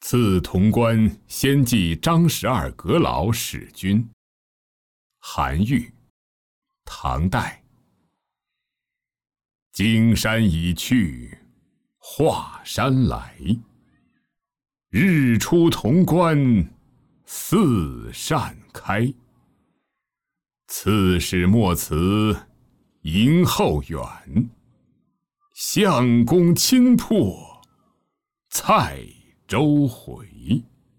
赐潼关先祭张12阁老使君。韩愈，唐代。荆山已去，华山来。日出潼关，四扇开。刺史莫辞迎后远，相公亲破蔡州回。